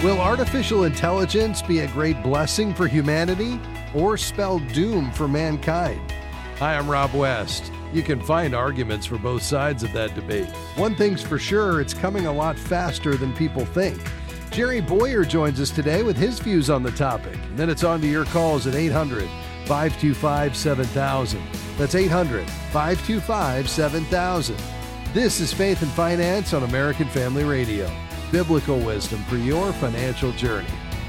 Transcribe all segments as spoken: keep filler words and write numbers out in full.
Will artificial intelligence be a great blessing for humanity or spell doom for mankind? Hi, I'm Rob West. You can find arguments for both sides of that debate. One thing's for sure, it's coming a lot faster than people think. Jerry Bowyer joins us today with his views on the topic. And then it's on to your calls at eight hundred, five two five, seven thousand. That's eight hundred, five two five, seven thousand. This is Faith and Finance on American Family Radio. Biblical wisdom for your financial journey.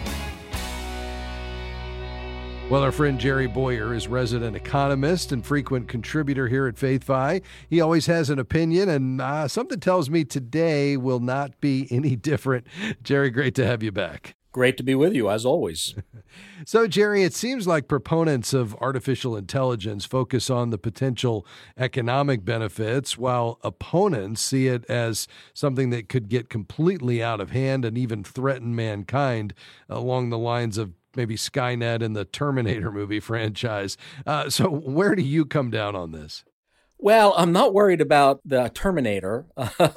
Well, our friend Jerry Bowyer is resident economist and frequent contributor here at FaithFi. He always has an opinion, and uh, something tells me today will not be any different. Jerry, great to have you back. Great to be with you, as always. So, Jerry, it seems like proponents of artificial intelligence focus on the potential economic benefits, while opponents see it as something that could get completely out of hand and even threaten mankind along the lines of maybe Skynet and the Terminator movie franchise. Uh, so where do you come down on this? Well, I'm not worried about the Terminator.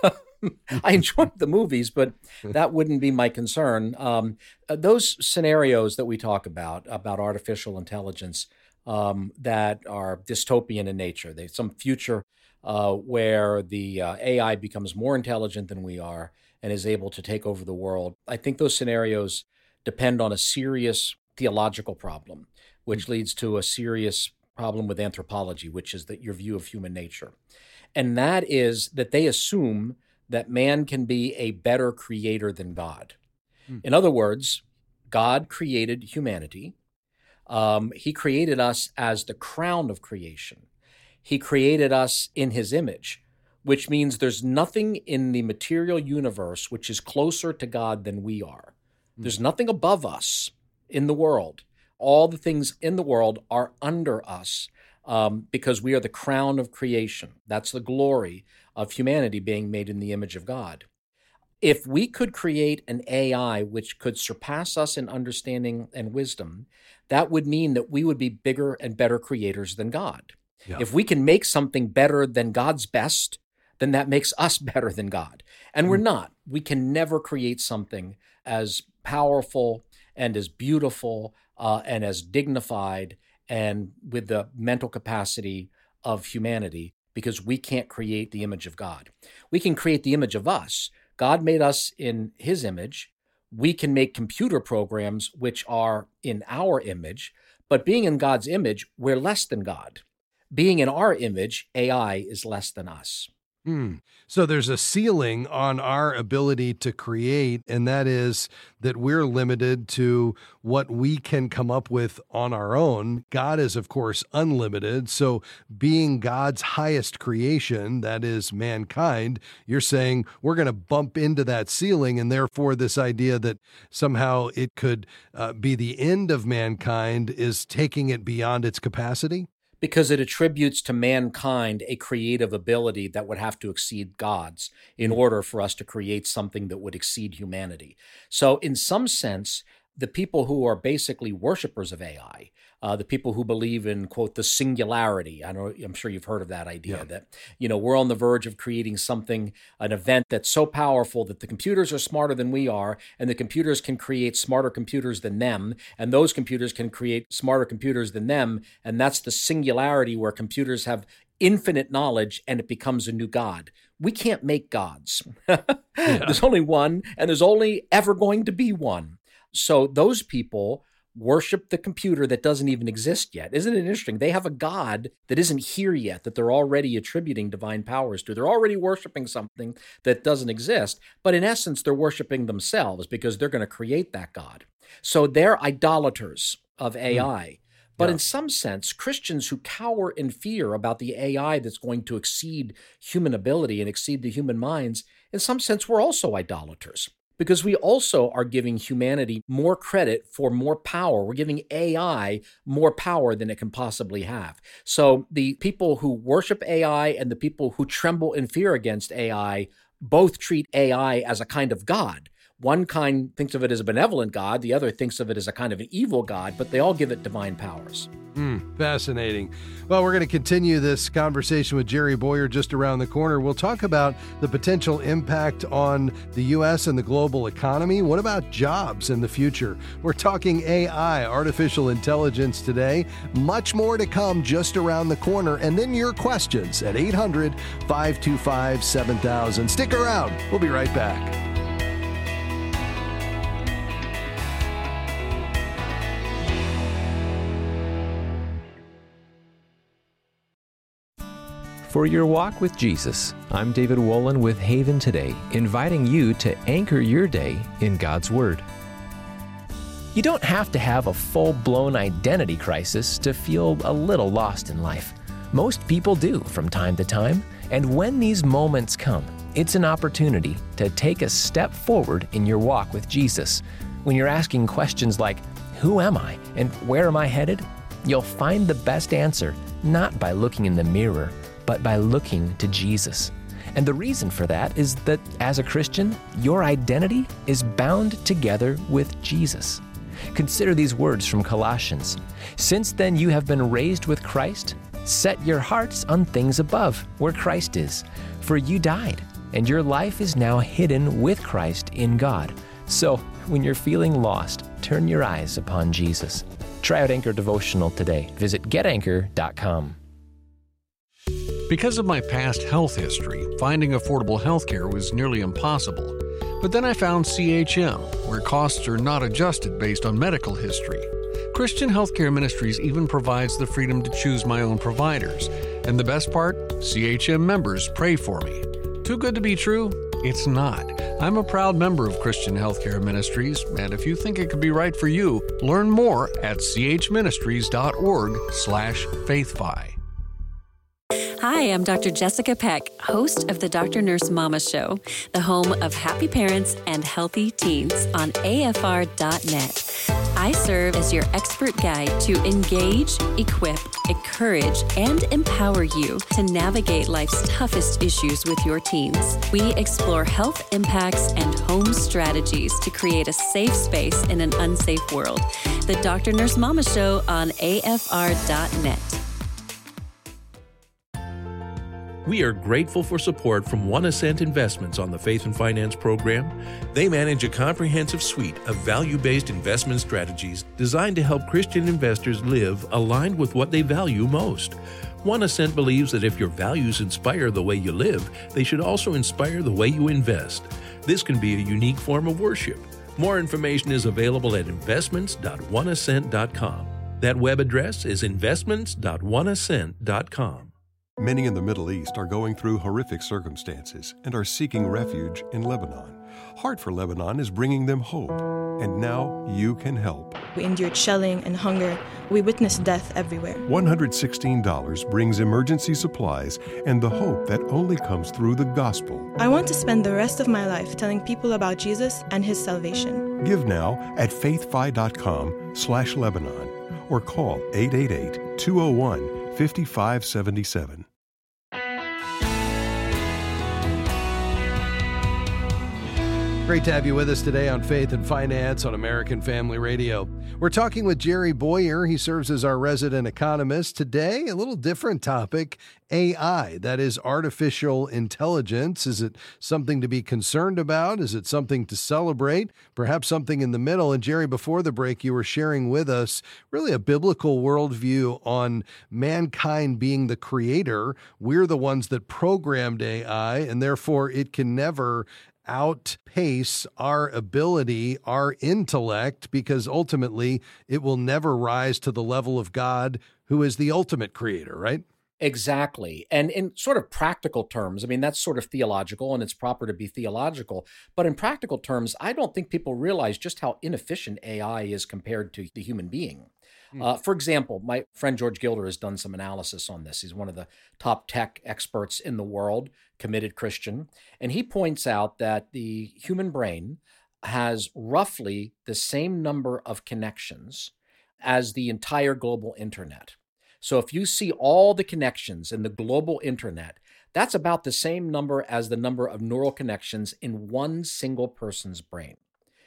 I enjoyed the movies, but that wouldn't be my concern. Um, those scenarios that we talk about, about artificial intelligence um, that are dystopian in nature, they, some future uh, where the uh, A I becomes more intelligent than we are and is able to take over the world. I think those scenarios depend on a serious theological problem, which leads to a serious problem with anthropology, which is that your view of human nature. And that is that they assume that man can be a better creator than God. Hmm. In other words, God created humanity. Um, he created us as the crown of creation. He created us in his image, which means there's nothing in the material universe which is closer to God than we are. Hmm. There's nothing above us in the world. All the things in the world are under us um, because we are the crown of creation. That's the glory of humanity being made in the image of God. If we could create an A I which could surpass us in understanding and wisdom, that would mean that we would be bigger and better creators than God. Yeah. If we can make something better than God's best, then that makes us better than God. And mm. we're not. We can never create something as powerful and as beautiful uh, and as dignified and with the mental capacity of humanity, because we can't create the image of God. We can create the image of us. God made us in his image. We can make computer programs which are in our image, but being in God's image, we're less than God. Being in our image, A I is less than us. Hmm. So there's a ceiling on our ability to create, and that is that we're limited to what we can come up with on our own. God is, of course, unlimited. So being God's highest creation, that is mankind, you're saying we're going to bump into that ceiling, and therefore this idea that somehow it could uh, be the end of mankind is taking it beyond its capacity? Because it attributes to mankind a creative ability that would have to exceed God's in order for us to create something that would exceed humanity. So in some sense, the people who are basically worshipers of A I, uh, the people who believe in, quote, the singularity, I know, I'm sure you've heard of that idea, yeah. that, you know, we're on the verge of creating something, an event that's so powerful that the computers are smarter than we are, and the computers can create smarter computers than them, and those computers can create smarter computers than them, and that's the singularity where computers have infinite knowledge and it becomes a new God. We can't make gods. yeah. There's only one, and there's only ever going to be one. So those people worship the computer that doesn't even exist yet. Isn't it interesting? They have a God that isn't here yet, that they're already attributing divine powers to. They're already worshiping something that doesn't exist, but in essence, they're worshiping themselves because they're going to create that God. So they're idolaters of A I. Mm. But yeah. in some sense, Christians who cower in fear about the A I that's going to exceed human ability and exceed the human minds, in some sense, we're also idolaters. Because we also are giving humanity more credit for more power. We're giving A I more power than it can possibly have. So the people who worship A I and the people who tremble in fear against A I both treat A I as a kind of God, One kind thinks of it as a benevolent God, the other thinks of it as a kind of an evil God, but they all give it divine powers. Mm, fascinating. Well, we're going to continue this conversation with Jerry Bowyer just around the corner. We'll talk about the potential impact on the U S and the global economy. What about jobs in the future? We're talking A I, artificial intelligence today. Much more to come just around the corner. And then your questions at eight hundred, five two five, seven thousand. Stick around. We'll be right back. For your walk with Jesus, I'm David Wolin with Haven Today, inviting you to anchor your day in God's Word. You don't have to have a full-blown identity crisis to feel a little lost in life. Most people do from time to time, and when these moments come, it's an opportunity to take a step forward in your walk with Jesus. When you're asking questions like, who am I and where am I headed? You'll find the best answer not by looking in the mirror, but by looking to Jesus. And the reason for that is that as a Christian, your identity is bound together with Jesus. Consider these words from Colossians. Since then you have been raised with Christ, set your hearts on things above, where Christ is. For you died, and your life is now hidden with Christ in God. So when you're feeling lost, turn your eyes upon Jesus. Try out Anchor Devotional today. Visit get anchor dot com. Because of my past health history, finding affordable health care was nearly impossible. But then I found C H M, where costs are not adjusted based on medical history. Christian Healthcare Ministries even provides the freedom to choose my own providers. And the best part? C H M members pray for me. Too good to be true? It's not. I'm a proud member of Christian Healthcare Ministries, and if you think it could be right for you, learn more at chministries.org slash faithfi. Hi, I'm Doctor Jessica Peck, host of the Doctor Nurse Mama Show, the home of happy parents and healthy teens on A F R dot net. I serve as your expert guide to engage, equip, encourage, and empower you to navigate life's toughest issues with your teens. We explore health impacts and home strategies to create a safe space in an unsafe world. The Doctor Nurse Mama Show on A F R dot net. We are grateful for support from One Ascent Investments on the Faith and Finance program. They manage a comprehensive suite of value-based investment strategies designed to help Christian investors live aligned with what they value most. One Ascent believes that if your values inspire the way you live, they should also inspire the way you invest. This can be a unique form of worship. More information is available at investments dot one ascent dot com. That web address is investments dot one ascent dot com. Many in the Middle East are going through horrific circumstances and are seeking refuge in Lebanon. Heart for Lebanon is bringing them hope, and now you can help. We endured shelling and hunger. We witnessed death everywhere. one hundred sixteen dollars brings emergency supplies and the hope that only comes through the gospel. I want to spend the rest of my life telling people about Jesus and his salvation. Give now at faithfi.com slash Lebanon or call eight eight eight, two oh one, five five seven seven. Great to have you with us today on Faith and Finance on American Family Radio. We're talking with Jerry Bowyer. He serves as our resident economist. Today, a little different topic, A I, that is artificial intelligence. Is it something to be concerned about? Is it something to celebrate? Perhaps something in the middle. And Jerry, before the break, you were sharing with us really a biblical worldview on mankind being the creator. We're the ones that programmed A I, and therefore it can never outpace our ability, our intellect, because ultimately it will never rise to the level of God, who is the ultimate creator, right? Exactly. And in sort of practical terms, I mean, that's sort of theological and it's proper to be theological. But in practical terms, I don't think people realize just how inefficient A I is compared to the human being. Uh, for example, my friend George Gilder has done some analysis on this. He's one of the top tech experts in the world, committed Christian, and he points out that the human brain has roughly the same number of connections as the entire global internet. So if you see all the connections in the global internet, that's about the same number as the number of neural connections in one single person's brain.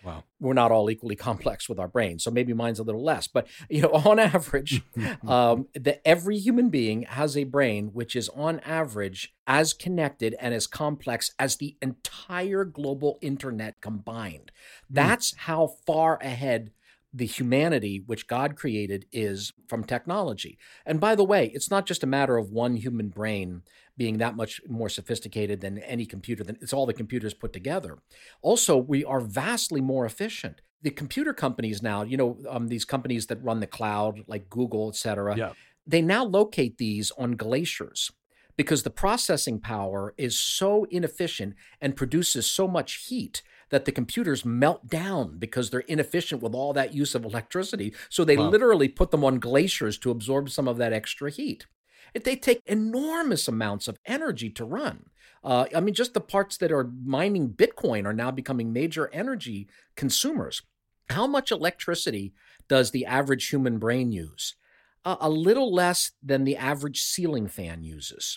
Wow. We're not all equally complex with our brains, so maybe mine's a little less. But, you know, on average, um, the, every human being has a brain which is on average as connected and as complex as the entire global internet combined. That's mm. how far ahead the humanity which God created is from technology. And by the way, it's not just a matter of one human brain being that much more sophisticated than any computer, than it's all the computers put together. Also, we are vastly more efficient. The computer companies now, you know, um, these companies that run the cloud, like Google, et cetera, yeah. they now locate these on glaciers because the processing power is so inefficient and produces so much heat that the computers melt down because they're inefficient with all that use of electricity. So they wow. literally put them on glaciers to absorb some of that extra heat. It, they take enormous amounts of energy to run. Uh, I mean, just the parts that are mining Bitcoin are now becoming major energy consumers. How much electricity does the average human brain use? Uh, a little less than the average ceiling fan uses.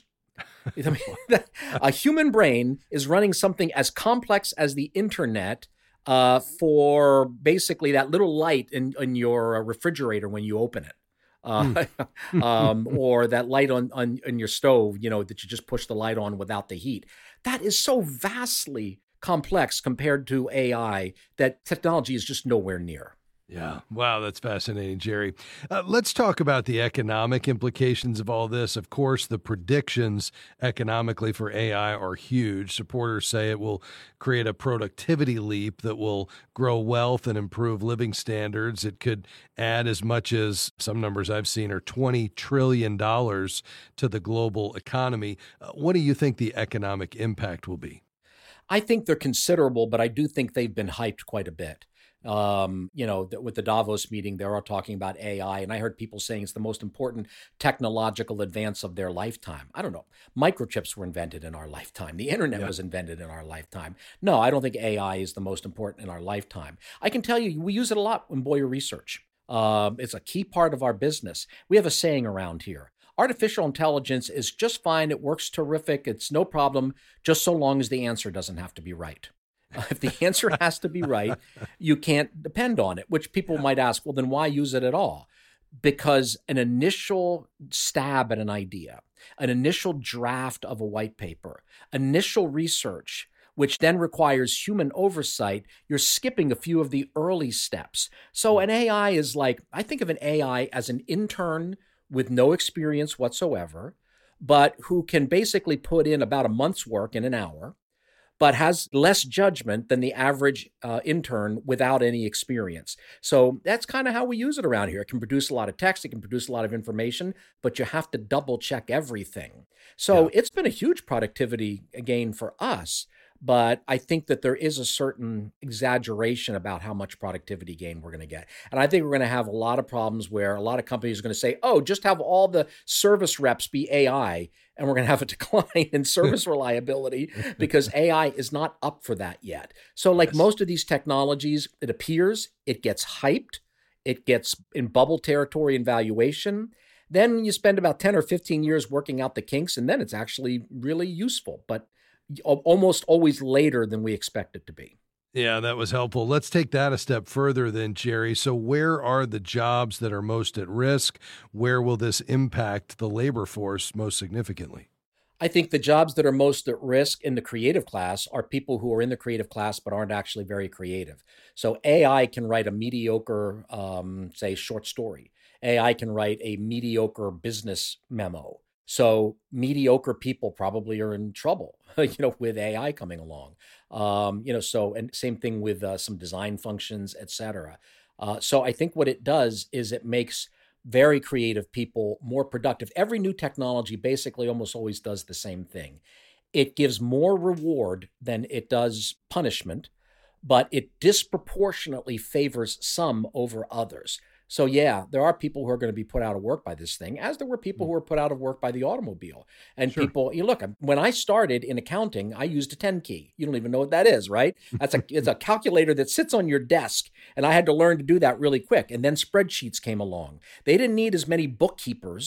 I mean, a human brain is running something as complex as the internet uh, for basically that little light in, in your refrigerator when you open it. Uh, mm. um, or that light on, on, on your stove, you know, that you just push the light on without the heat. That is so vastly complex compared to A I that technology is just nowhere near. Yeah. Wow. That's fascinating, Jerry. Uh, let's talk about the economic implications of all this. Of course, the predictions economically for A I are huge. Supporters say it will create a productivity leap that will grow wealth and improve living standards. It could add as much as, some numbers I've seen are twenty trillion dollars to the global economy. Uh, what do you think the economic impact will be? I think they're considerable, but I do think they've been hyped quite a bit. Um, you know, with the Davos meeting, they're all talking about A I, and I heard people saying it's the most important technological advance of their lifetime. I don't know. Microchips were invented in our lifetime. The internet yeah. was invented in our lifetime. No, I don't think A I is the most important in our lifetime. I can tell you, we use it a lot in Boyer Research. Um, it's a key part of our business. We have a saying around here. Artificial intelligence is just fine. It works terrific. It's no problem, just so long as the answer doesn't have to be right. Uh, if the answer has to be right, you can't depend on it, which people yeah. might ask, well, then why use it at all? Because an initial stab at an idea, an initial draft of a white paper, initial research, which then requires human oversight, you're skipping a few of the early steps. So an A I is like, I think of an A I as an intern with no experience whatsoever, but who can basically put in about a month's work in an hour, but has less judgment than the average uh, intern without any experience. So that's kind of how we use it around here. It can produce a lot of text, it can produce a lot of information, but you have to double check everything. So yeah. it's been a huge productivity gain for us, but I think that there is a certain exaggeration about how much productivity gain we're going to get. And I think we're going to have a lot of problems where a lot of companies are going to say, oh, just have all the service reps be A I, and we're going to have a decline in service reliability because A I is not up for that yet. So like yes. most of these technologies, it appears it gets hyped, it gets in bubble territory and valuation. Then you spend about ten or fifteen years working out the kinks, and then it's actually really useful, but almost always later than we expect it to be. Yeah, that was helpful. Let's take that a step further then, Jerry. So where are the jobs that are most at risk? Where will this impact the labor force most significantly? I think the jobs that are most at risk in the creative class are people who are in the creative class but aren't actually very creative. So A I can write a mediocre, um, say, short story. A I can write a mediocre business memo. So mediocre people probably are in trouble, you know, with A I coming along. Um, you know, so, and same thing with uh, some design functions, et cetera. Uh, so I think what it does is it makes very creative people more productive. Every new technology basically almost always does the same thing. It gives more reward than it does punishment, but it disproportionately favors some over others. So yeah, there are people who are going to be put out of work by this thing, as there were people who were put out of work by the automobile. And sure. people, you look, when I started in accounting, I used a ten key. You don't even know what that is, right? That's a it's a calculator that sits on your desk, and I had to learn to do that really quick. And then spreadsheets came along. They didn't need as many bookkeepers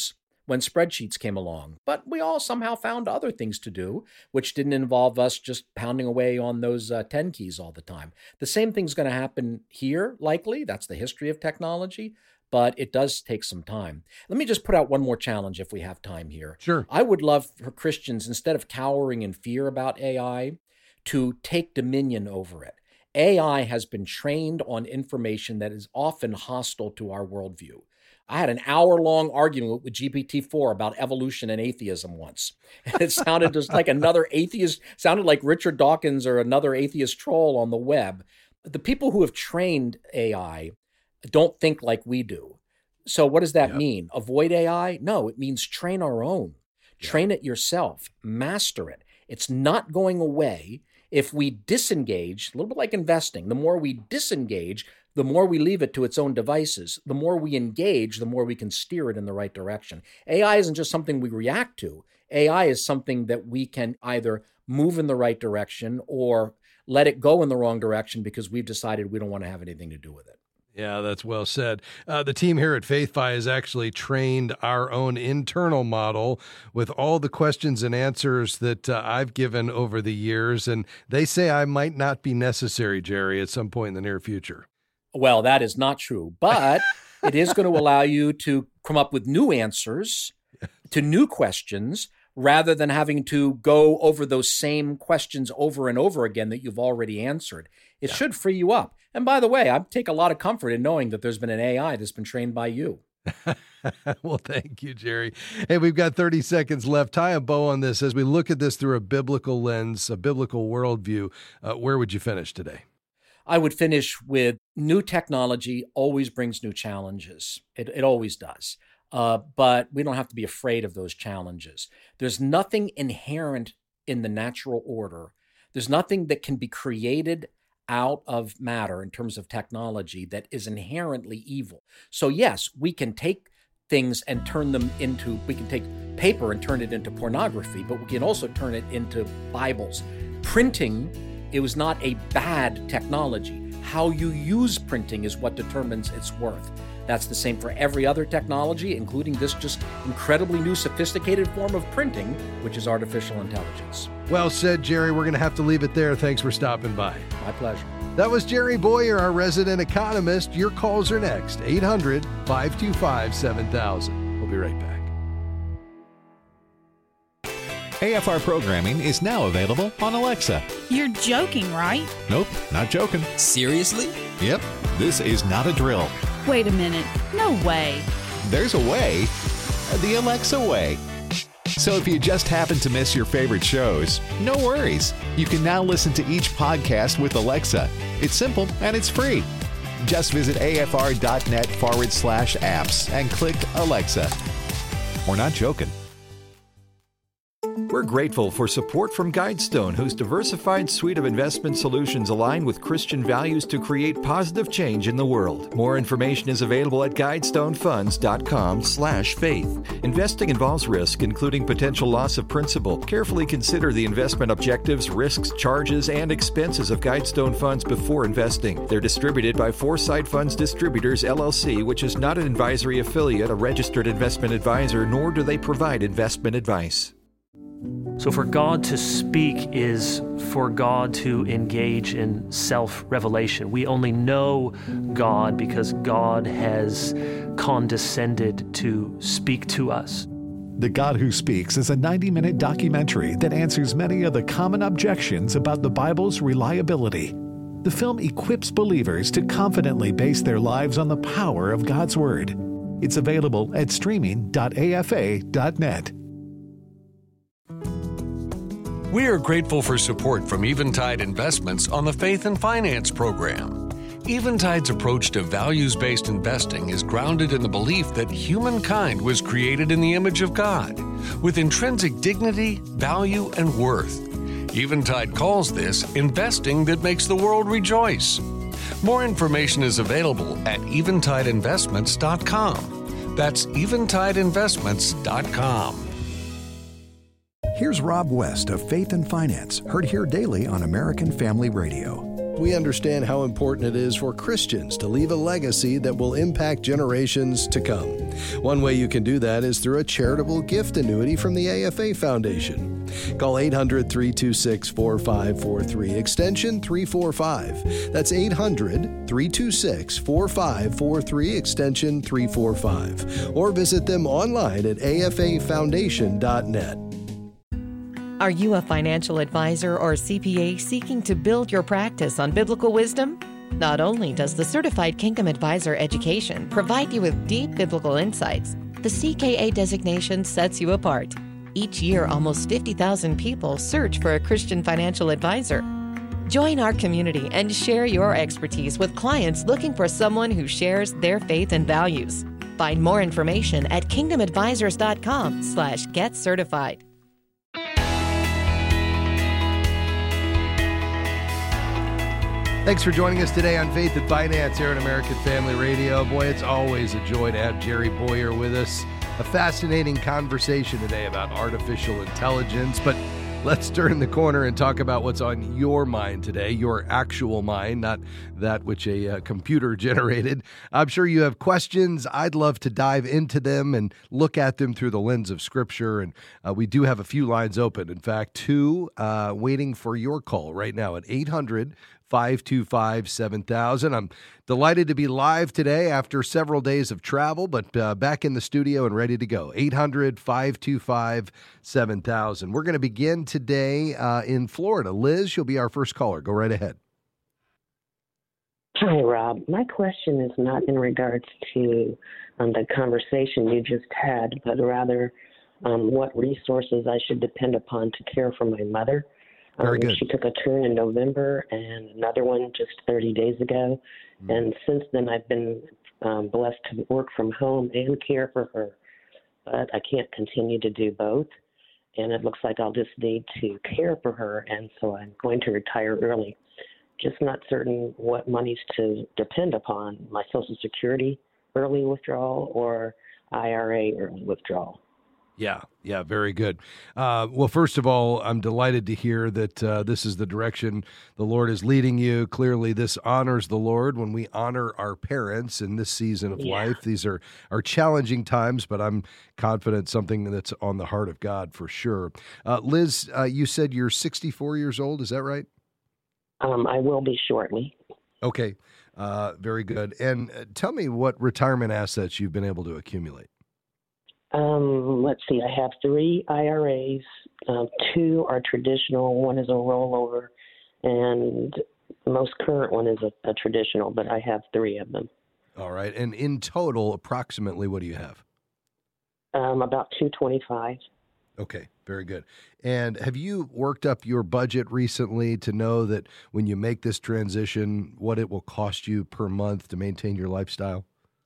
when spreadsheets came along. But we all somehow found other things to do, which didn't involve us just pounding away on those uh, ten keys all the time. The same thing's going to happen here, likely. That's the history of technology, but it does take some time. Let me just put out one more challenge if we have time here. Sure. I would love for Christians, instead of cowering in fear about A I, to take dominion over it. A I has been trained on information that is often hostile to our worldview. I had an hour-long argument with G P T four about evolution and atheism once. And it sounded just like another atheist, sounded like Richard Dawkins or another atheist troll on the web. The people who have trained A I don't think like we do. So what does that yep. mean? Avoid A I? No, it means train our own. Yep. Train it yourself. Master it. It's not going away. If we disengage, a little bit like investing, the more we disengage, the more we leave it to its own devices. The more we engage, the more we can steer it in the right direction. A I isn't just something we react to. A I is something that we can either move in the right direction or let it go in the wrong direction because we've decided we don't want to have anything to do with it. Yeah, that's well said. Uh, the team here at FaithFi has actually trained our own internal model with all the questions and answers that uh, I've given over the years, and they say I might not be necessary, Jerry, at some point in the near future. Well, that is not true, but it is going to allow you to come up with new answers to new questions rather than having to go over those same questions over and over again that you've already answered. It yeah. should free you up. And by the way, I take a lot of comfort in knowing that there's been an A I that's been trained by you. Well, thank you, Jerry. Hey, we've got thirty seconds left. Tie a bow on this. As we look at this through a biblical lens, a biblical worldview, uh, where would you finish today? I would finish with new technology always brings new challenges. It, it always does. Uh, but we don't have to be afraid of those challenges. There's nothing inherent in the natural order. There's nothing that can be created out of matter in terms of technology that is inherently evil. So yes, we can take things and turn them into, we can take paper and turn it into pornography, but we can also turn it into Bibles. Printing, it was not a bad technology. How you use printing is what determines its worth. That's the same for every other technology, including this just incredibly new sophisticated form of printing, which is artificial intelligence. Well said, Jerry. We're going to have to leave it there. Thanks for stopping by. My pleasure. That was Jerry Bowyer, our resident economist. Your calls are next. eight hundred, five two five, seven thousand. We'll be right back. A F R programming is now available on Alexa. You're joking, right? Nope, not joking. Seriously? Yep, this is not a drill. Wait a minute. No way. There's a way. The Alexa way. So if you just happen to miss your favorite shows, no worries. You can now listen to each podcast with Alexa. It's simple and it's free. Just visit afr.net forward slash apps and click Alexa. We're not joking. We're grateful for support from Guidestone, whose diversified suite of investment solutions align with Christian values to create positive change in the world. More information is available at guidestonefunds.com slash faith. Investing involves risk, including potential loss of principal. Carefully consider the investment objectives, risks, charges, and expenses of Guidestone Funds before investing. They're distributed by Foresight Funds Distributors, L L C, which is not an advisory affiliate, a registered investment advisor, nor do they provide investment advice. So for God to speak is for God to engage in self-revelation. We only know God because God has condescended to speak to us. The God Who Speaks is a ninety-minute documentary that answers many of the common objections about the Bible's reliability. The film equips believers to confidently base their lives on the power of God's Word. It's available at streaming dot a f a dot net. We are grateful for support from Eventide Investments on the Faith and Finance program. Eventide's approach to values-based investing is grounded in the belief that humankind was created in the image of God, with intrinsic dignity, value, and worth. Eventide calls this investing that makes the world rejoice. More information is available at eventide investments dot com. That's eventide investments dot com. Here's Rob West of Faith and Finance, heard here daily on American Family Radio. we understand how important it is for Christians to leave a legacy that will impact generations to come. One way you can do that is through a charitable gift annuity from the A F A Foundation. Call eight hundred, three two six, four five four three, extension three forty-five. That's eight hundred, three two six, four five four three, extension three forty-five. Or visit them online at A F A foundation dot net. Are you a financial advisor or C P A seeking to build your practice on biblical wisdom? Not only does the Certified Kingdom Advisor education provide you with deep biblical insights, the C K A designation sets you apart. Each year, almost fifty thousand people search for a Christian financial advisor. Join our community and share your expertise with clients looking for someone who shares their faith and values. Find more information at kingdom advisors dot com slash get certified. Thanks for joining us today on Faith and Finance here on American Family Radio. Boy, it's always a joy to have Jerry Bowyer with us. A fascinating conversation today about artificial intelligence, but let's turn the corner and talk about what's on your mind today, your actual mind, not that which a uh, computer generated. I'm sure you have questions. I'd love to dive into them and look at them through the lens of Scripture, and uh, we do have a few lines open. In fact, two uh, waiting for your call right now at eight hundred, five two five, seven thousand. I'm delighted to be live today after several days of travel, but uh, back in the studio and ready to go. eight hundred, five two five, seven thousand. We're going to begin today uh, in Florida. Liz, you'll be our first caller. Go right ahead. Hi, Rob. My question is not in regards to um, the conversation you just had, but rather um, what resources I should depend upon to care for my mother. Very Um, good. she took a turn in November and another one just thirty days ago. Mm-hmm. And since then, I've been um, blessed to work from home and care for her. But I can't continue to do both. And it looks like I'll just need to care for her. And so I'm going to retire early. Just not certain what monies to depend upon, my Social Security early withdrawal or I R A early withdrawal. Yeah, yeah, very good. Uh, well, first of all, I'm delighted to hear that uh, this is the direction the Lord is leading you. Clearly, this honors the Lord when we honor our parents in this season of Yeah. life. These are, are challenging times, but I'm confident something that's on the heart of God for sure. Uh, Liz, uh, you said you're sixty-four years old. Is that right? Um, I will be shortly. Okay, uh, very good. And uh, tell me what retirement assets you've been able to accumulate. Um, let's see, I have three I R As. Uh, two are traditional. One is a rollover, and the most current one is a, a traditional, but I have three of them. All right. And in total, approximately, what do you have? Um, about two twenty-five. Okay, very good. And have you worked up your budget recently to know that when you make this transition, what it will cost you per month to maintain your lifestyle?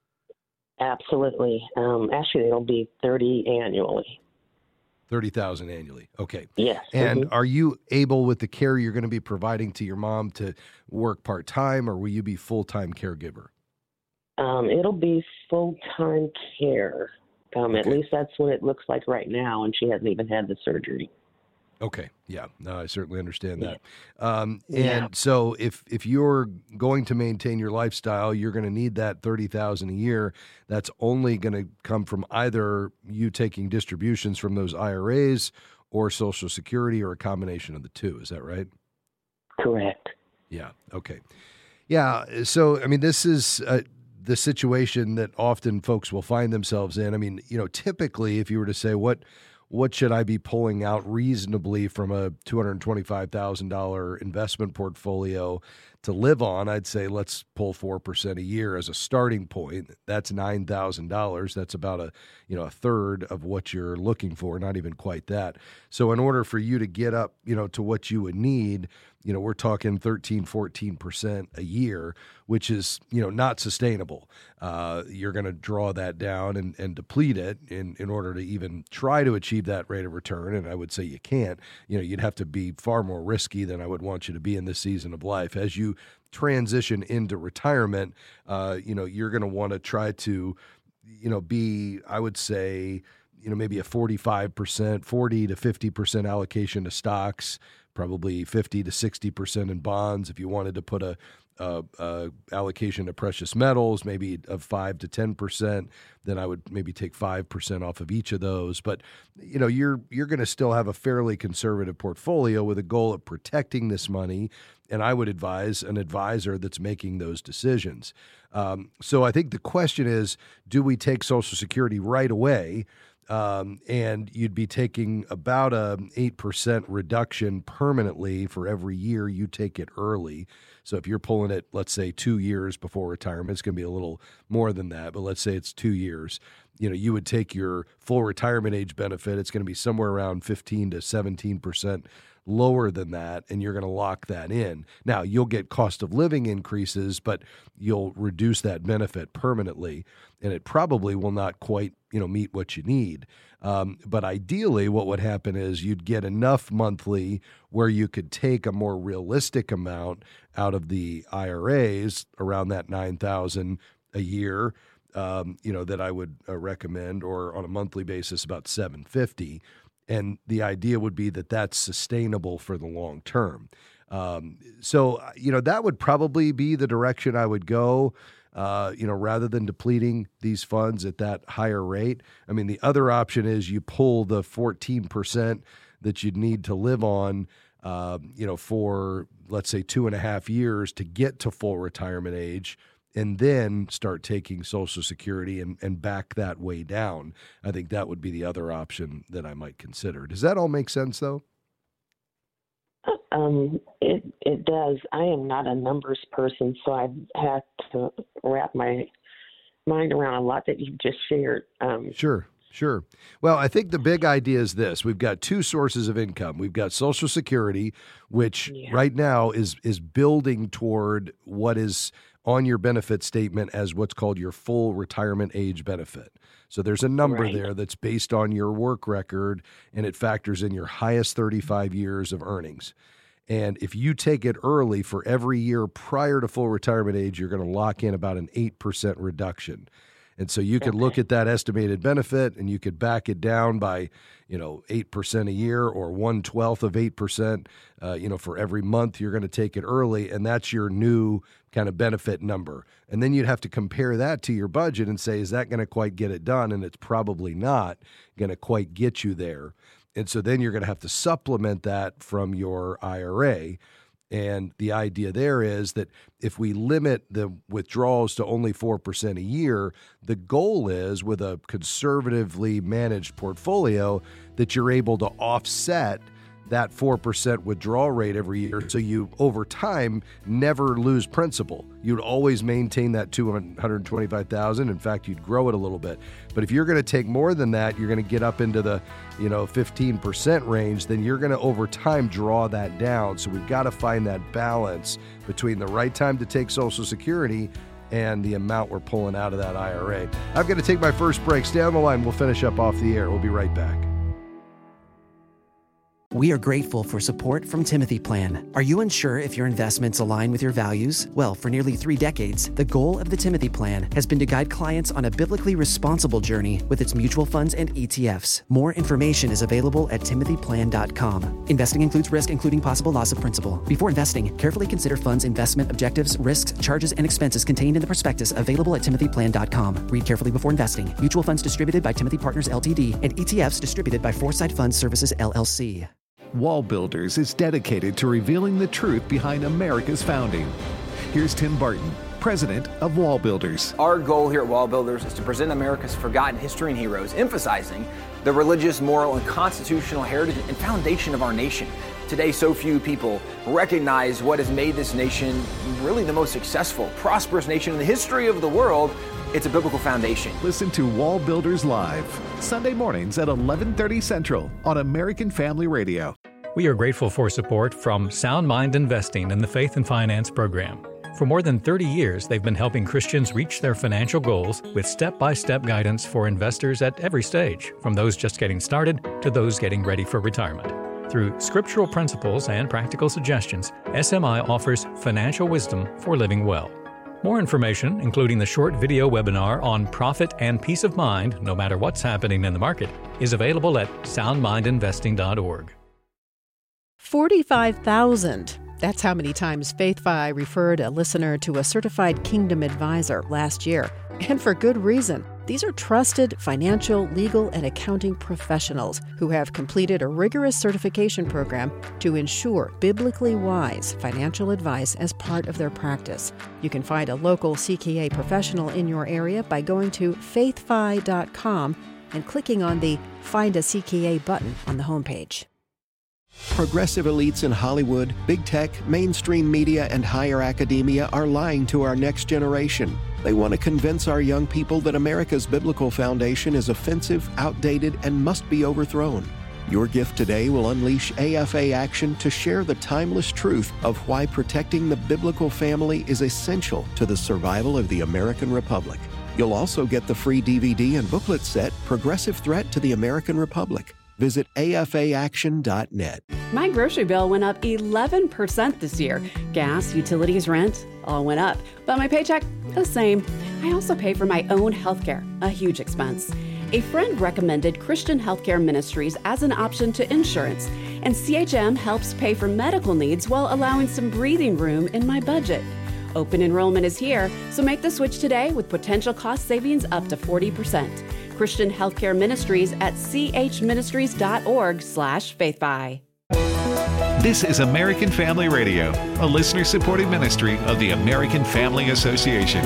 Absolutely. Um, actually, it'll be thirty annually. thirty thousand annually. Okay. Yes. And mhm. are you able, with the care you're going to be providing to your mom, to work part-time, or will you be full-time caregiver? Um, it'll be full-time care. Um, At least that's what it looks like right now, and she hasn't even had the surgery. Okay. Yeah. No, I certainly understand that. Um, and Yeah. so if if you're going to maintain your lifestyle, you're going to need that thirty thousand a year. That's only going to come from either you taking distributions from those I R As or Social Security, or a combination of the two. Is that right? Correct. Yeah. Okay. Yeah. So, I mean, this is uh, the situation that often folks will find themselves in. I mean, you know, typically if you were to say, what, what should I be pulling out reasonably from a two hundred twenty-five thousand dollars investment portfolio to live on, I'd say let's pull four percent a year as a starting point. That's nine thousand dollars. That's about a, you know, a third of what you're looking for, not even quite that. So in order for you to get up, you know, to what you would need, you know, we're talking thirteen, fourteen percent a year, which is, you know, not sustainable. Uh, you're going to draw that down and, and deplete it in, in order to even try to achieve that rate of return. And I would say you can't. You know, you'd have to be far more risky than I would want you to be in this season of life. As you transition into retirement, uh, you know, you're going to want to try to, you know, be, I would say, you know, maybe a forty-five percent, forty to fifty percent allocation to stocks, probably fifty to sixty percent in bonds. If you wanted to put a, a, a allocation to precious metals, maybe of five to ten percent, then I would maybe take five percent off of each of those. But, you know, you're you're going to still have a fairly conservative portfolio with a goal of protecting this money. And I would advise an advisor that's making those decisions. Um, so I think the question is, do we take Social Security right away? Um, and you'd be taking about a eight percent reduction permanently for every year you take it early. So if you're pulling it, let's say two years before retirement, it's going to be a little more than that, but let's say it's two years. You know, you would take your full retirement age benefit. It's going to be somewhere around fifteen to seventeen percent lower than that, and you're going to lock that in. Now, you'll get cost of living increases, but you'll reduce that benefit permanently, and it probably will not quite, you know, meet what you need. Um, but ideally, what would happen is you'd get enough monthly where you could take a more realistic amount out of the I R As, around that nine thousand dollars a year, um, you know, that I would uh, recommend, or on a monthly basis, about seven hundred fifty dollars. And the idea would be that that's sustainable for the long term. Um, so, you know, that would probably be the direction I would go, uh, you know, rather than depleting these funds at that higher rate. I mean, the other option is you pull the fourteen percent that you'd need to live on, uh, you know, for, let's say, two and a half years to get to full retirement age, and then start taking Social Security and, and back that way down. I think that would be the other option that I might consider. Does that all make sense, though? Um, it it does. I am not a numbers person, so I've had to wrap my mind around a lot that you've just shared. Um, sure, sure. Well, I think the big idea is this. We've got two sources of income. We've got Social Security, which yeah. right now is is building toward what is on your benefit statement as what's called your full retirement age benefit. So there's a number right. there that's based on your work record, and it factors in your highest thirty-five years of earnings. And if you take it early for every year prior to full retirement age, you're going to lock in about an eight percent reduction. And so you could okay. look at that estimated benefit, and you could back it down by, you know, eight percent a year, or one twelfth of eight percent, uh, you know, for every month you're going to take it early. And that's your new kind of benefit number. And then you'd have to compare that to your budget and say, is that going to quite get it done? And it's probably not going to quite get you there. And so then you're going to have to supplement that from your I R A. And the idea there is that if we limit the withdrawals to only four percent a year, the goal is, with a conservatively managed portfolio, that you're able to offset that four percent withdrawal rate every year, so you, over time, never lose principal. You'd always maintain that two hundred twenty-five thousand dollars. In fact, you'd grow it a little bit. But if you're going to take more than that, you're going to get up into the, you know, fifteen percent range, then you're going to, over time, draw that down. So we've got to find that balance between the right time to take Social Security and the amount we're pulling out of that I R A. I'm going to take my first break. Stay on the line. We'll finish up off the air. We'll be right back. We are grateful for support from Timothy Plan. Are you unsure if your investments align with your values? Well, for nearly three decades, the goal of the Timothy Plan has been to guide clients on a biblically responsible journey with its mutual funds and E T Fs. More information is available at timothy plan dot com. Investing includes risk, including possible loss of principal. Before investing, carefully consider funds' investment objectives, risks, charges, and expenses contained in the prospectus available at timothy plan dot com. Read carefully before investing. Mutual funds distributed by Timothy Partners L T D and E T Fs distributed by Foresight Fund Services L L C. Wall Builders is dedicated to revealing the truth behind America's founding. Here's Tim Barton, president of Wall Builders. Our goal here at Wall Builders is to present America's forgotten history and heroes, emphasizing the religious, moral, and constitutional heritage and foundation of our nation. Today, so few people recognize what has made this nation really the most successful, prosperous nation in the history of the world. It's a biblical foundation. Listen to Wall Builders Live, Sunday mornings at eleven thirty Central on American Family Radio. We are grateful for support from Sound Mind Investing and the Faith and Finance Program. For more than thirty years, they've been helping Christians reach their financial goals with step-by-step guidance for investors at every stage, from those just getting started to those getting ready for retirement. Through scriptural principles and practical suggestions, S M I offers financial wisdom for living well. More information, including the short video webinar on profit and peace of mind, no matter what's happening in the market, is available at sound mind investing dot org. forty-five thousand. That's how many times FaithFi referred a listener to a certified Kingdom advisor last year. And for good reason. These are trusted financial, legal, and accounting professionals who have completed a rigorous certification program to ensure biblically wise financial advice as part of their practice. You can find a local C K A professional in your area by going to faith fi dot com and clicking on the Find a C K A button on the homepage. Progressive elites in Hollywood, big tech, mainstream media, and higher academia are lying to our next generation. They want to convince our young people that America's biblical foundation is offensive, outdated, and must be overthrown. Your gift today will unleash A F A action to share the timeless truth of why protecting the biblical family is essential to the survival of the American Republic. You'll also get the free D V D and booklet set, Progressive Threat to the American Republic. Visit A F A action dot net. My grocery bill went up eleven percent this year. Gas, utilities, rent, all went up. But my paycheck, the same. I also pay for my own healthcare, a huge expense. A friend recommended Christian Healthcare Ministries as an option to insurance, and C H M helps pay for medical needs while allowing some breathing room in my budget. Open enrollment is here, so make the switch today with potential cost savings up to forty percent. Christian Healthcare Ministries at chministries.org slash faithfi. This is American Family Radio, a listener-supported ministry of the American Family Association.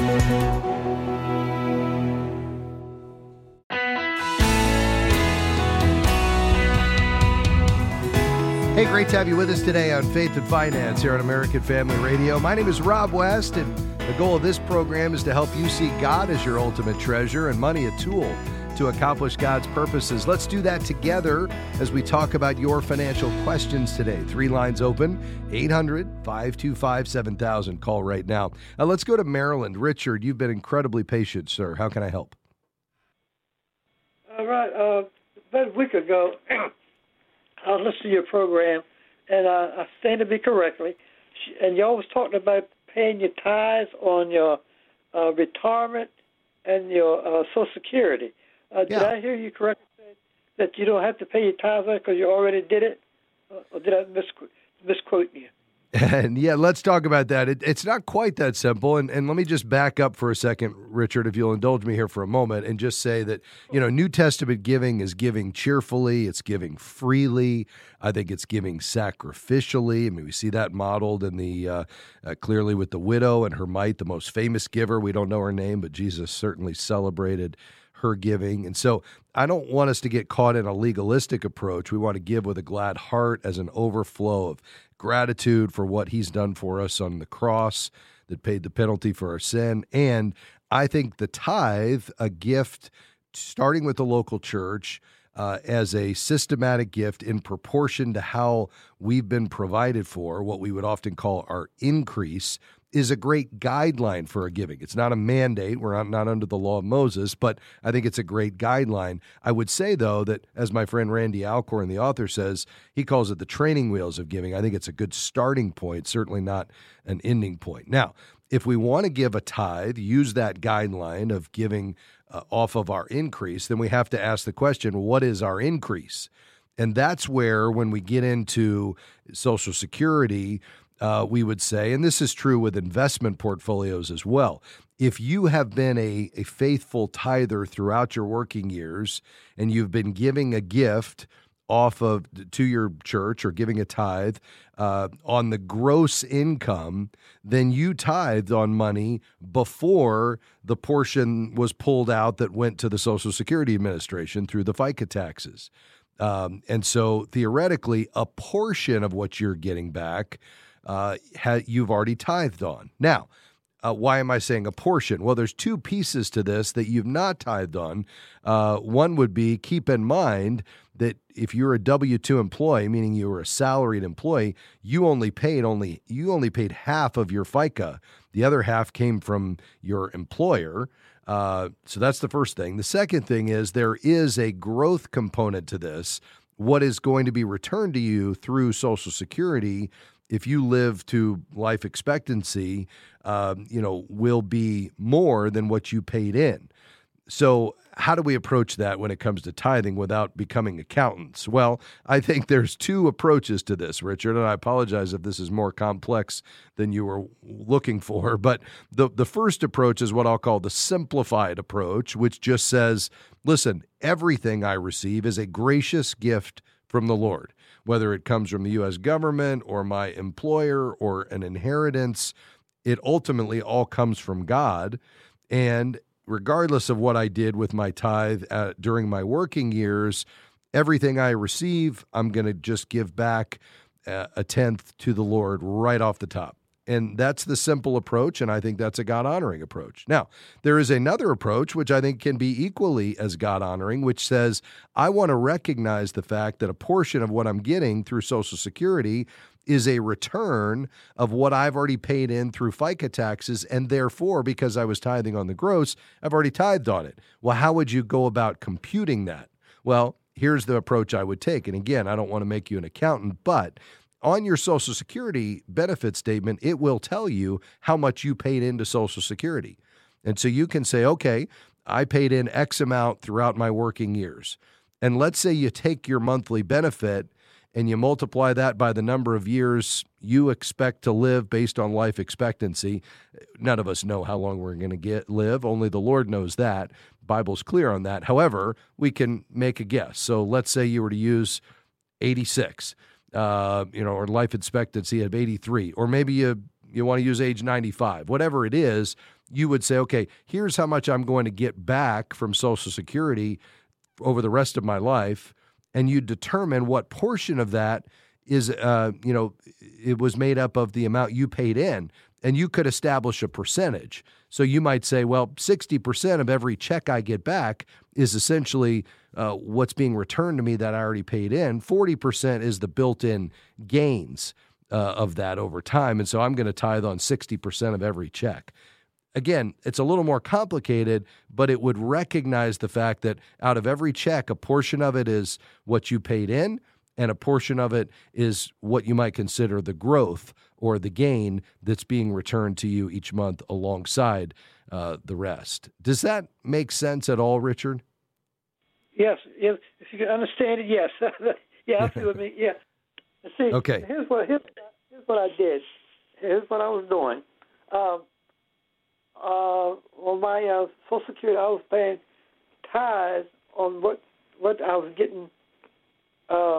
Hey, great to have you with us today on Faith and Finance here on American Family Radio. My name is Rob West, and the goal of this program is to help you see God as your ultimate treasure and money a tool to accomplish God's purposes. Let's do that together as we talk about your financial questions today. Three lines open, eight hundred, five two five, seven thousand. Call right now. Uh, let's go to Maryland. Richard, you've been incredibly patient, sir. How can I help? All right. Uh, about a week ago, I was listening to your program, and I, I stand to be correctly, and you always talking about paying your tithes on your uh, retirement and your uh, Social Security. Uh, did Yeah. I hear you correctly say that you don't have to pay your tithes because you already did it? Uh, or did I misquote, misquote you? And yeah, let's talk about that. It, it's not quite that simple. And, and let me just back up for a second, Richard, if you'll indulge me here for a moment, and just say that, you know, New Testament giving is giving cheerfully. It's giving freely. I think it's giving sacrificially. I mean, we see that modeled in the uh, uh, clearly with the widow and her mite, the most famous giver. We don't know her name, but Jesus certainly celebrated her giving. And so I don't want us to get caught in a legalistic approach. We want to give with a glad heart as an overflow of gratitude for what he's done for us on the cross that paid the penalty for our sin. And I think the tithe, a gift starting with the local church, uh, as a systematic gift in proportion to how we've been provided for, what we would often call our increase, is a great guideline for a giving. It's not a mandate. We're not, not under the law of Moses, but I think it's a great guideline. I would say, though, that as my friend Randy Alcorn, the author, says, he calls it the training wheels of giving. I think it's a good starting point, certainly not an ending point. Now, if we want to give a tithe, use that guideline of giving uh, off of our increase, then we have to ask the question, what is our increase? And that's where, when we get into Social Security, Uh, we would say, and this is true with investment portfolios as well, if you have been a, a faithful tither throughout your working years and you've been giving a gift off of to your church or giving a tithe uh, on the gross income, then you tithed on money before the portion was pulled out that went to the Social Security Administration through the FICA taxes. Um, and so theoretically, a portion of what you're getting back Uh, ha- you've already tithed on. Now, uh, why am I saying a portion? Well, there's two pieces to this that you've not tithed on. Uh, one would be, keep in mind that if you're a W two employee, meaning you were a salaried employee, you only paid only you only paid half of your FICA. The other half came from your employer. Uh, so that's the first thing. The second thing is there is a growth component to this. What is going to be returned to you through Social Security, if you live to life expectancy, um, you know, will be more than what you paid in. So how do we approach that when it comes to tithing without becoming accountants? Well, I think there's two approaches to this, Richard, and I apologize if this is more complex than you were looking for. But the, the first approach is what I'll call the simplified approach, which just says, listen, everything I receive is a gracious gift from the Lord, whether it comes from the U S government or my employer or an inheritance. It ultimately all comes from God. And regardless of what I did with my tithe uh, during my working years, everything I receive, I'm going to just give back uh, a tenth to the Lord right off the top. And that's the simple approach, and I think that's a God-honoring approach. Now, there is another approach, which I think can be equally as God-honoring, which says, I want to recognize the fact that a portion of what I'm getting through Social Security is a return of what I've already paid in through FICA taxes, and therefore, because I was tithing on the gross, I've already tithed on it. Well, how would you go about computing that? Well, here's the approach I would take. And again, I don't want to make you an accountant, but on your Social Security benefit statement, it will tell you how much you paid into Social Security. And so you can say, okay, I paid in X amount throughout my working years. And let's say you take your monthly benefit and you multiply that by the number of years you expect to live based on life expectancy. None of us know how long we're going to get live. Only the Lord knows that. Bible's clear on that. However, we can make a guess. So let's say you were to use eighty-six. Uh, you know, or life expectancy of eighty-three, or maybe you you want to use age ninety-five, whatever it is, you would say, okay, here's how much I'm going to get back from Social Security over the rest of my life, and you determine what portion of that is, uh, you know, it was made up of the amount you paid in, and you could establish a percentage. So you might say, well, sixty percent of every check I get back is essentially uh, what's being returned to me that I already paid in. forty percent is the built-in gains uh, of that over time. And so I'm going to tithe on sixty percent of every check. Again, it's a little more complicated, but it would recognize the fact that out of every check, a portion of it is what you paid in, and a portion of it is what you might consider the growth or the gain that's being returned to you each month alongside uh, the rest. Does that make sense at all, Richard? Yes. If, if you can understand it, yes. yeah, I see what I mean. Yeah. See, okay. Here's what, here's, here's what I did. Here's what I was doing. Um, uh, on my uh, Social Security, I was paying tithes on what what I was getting. Uh,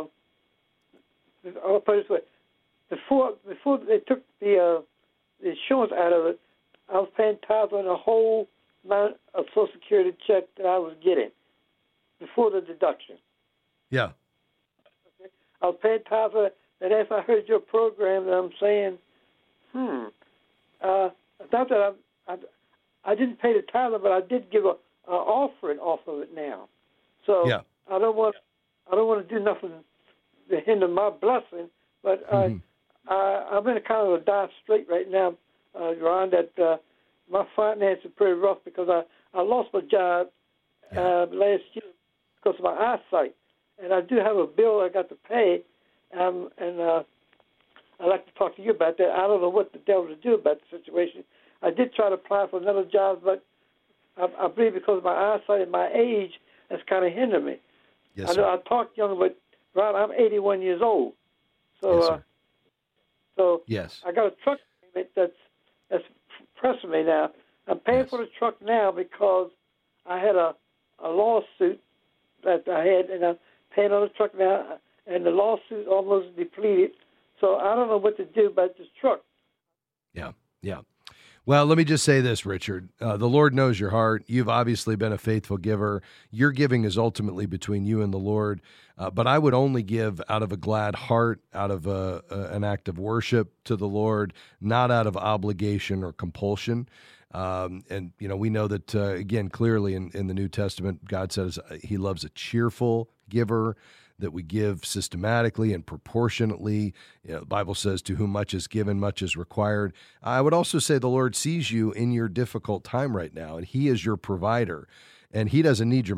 I'll put it this way: before before they took the uh, the insurance out of it, I was paying tithes on the whole amount of Social Security check that I was getting before the deduction. Yeah. Okay. I was paying tithes on it, and as I heard your program, I'm saying, hmm, uh, not that I, I I didn't pay the tithe, but I did give a, a offering off of it now. So yeah. I don't want I don't want to do nothing to hinder my blessing, but uh, mm-hmm. I, I'm in a kind of a dire strait right now, uh, Ron, that uh, my finances are pretty rough because I, I lost my job yeah. uh, last year because of my eyesight. And I do have a bill I got to pay, um, and uh, I'd like to talk to you about that. I don't know what the devil to do about the situation. I did try to apply for another job, but I, I believe because of my eyesight and my age, that's kind of hindered me. Yes, I know sir. I talk young, but Ron, I'm eighty-one years old. So, yes, uh, so yes. I got a truck payment that's that's pressing me now. I'm paying yes. for the truck now because I had a, a lawsuit that I had, and I'm paying on the truck now, and the lawsuit almost depleted. So I don't know what to do about this truck. Yeah, yeah. Well, let me just say this, Richard. Uh, the Lord knows your heart. You've obviously been a faithful giver. Your giving is ultimately between you and the Lord. Uh, but I would only give out of a glad heart, out of a, a, an act of worship to the Lord, not out of obligation or compulsion. Um, and, you know, we know that, uh, again, clearly in, in the New Testament, God says he loves a cheerful giver, that we give systematically and proportionately. You know, the Bible says, to whom much is given, much is required. I would also say the Lord sees you in your difficult time right now, and he is your provider, and he doesn't need your money,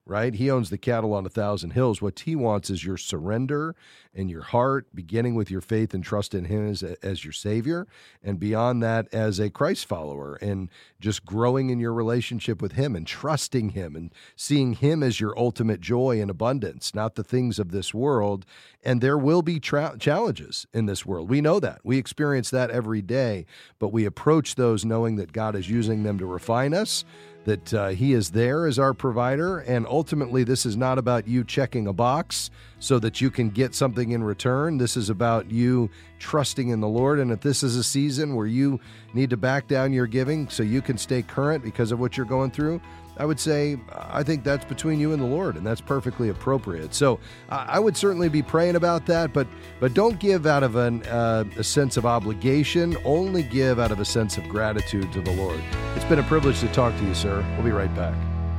right? He owns the cattle on a thousand hills. What he wants is your surrender and your heart, beginning with your faith and trust in him as, as your Savior, and beyond that as a Christ follower, and just growing in your relationship with him and trusting him and seeing him as your ultimate joy and abundance, not the things of this world. And there will be tra- challenges in this world. We know that. We experience that every day, but we approach those knowing that God is using them to refine us, that uh, he is there as our provider, and ultimately this is not about you checking a box so that you can get something in return. This is about you trusting in the Lord, and if this is a season where you need to back down your giving so you can stay current because of what you're going through, I would say I think that's between you and the Lord, and that's perfectly appropriate. So I would certainly be praying about that, but but don't give out of an, uh, a sense of obligation. Only give out of a sense of gratitude to the Lord. It's been a privilege to talk to you, sir. We'll be right back.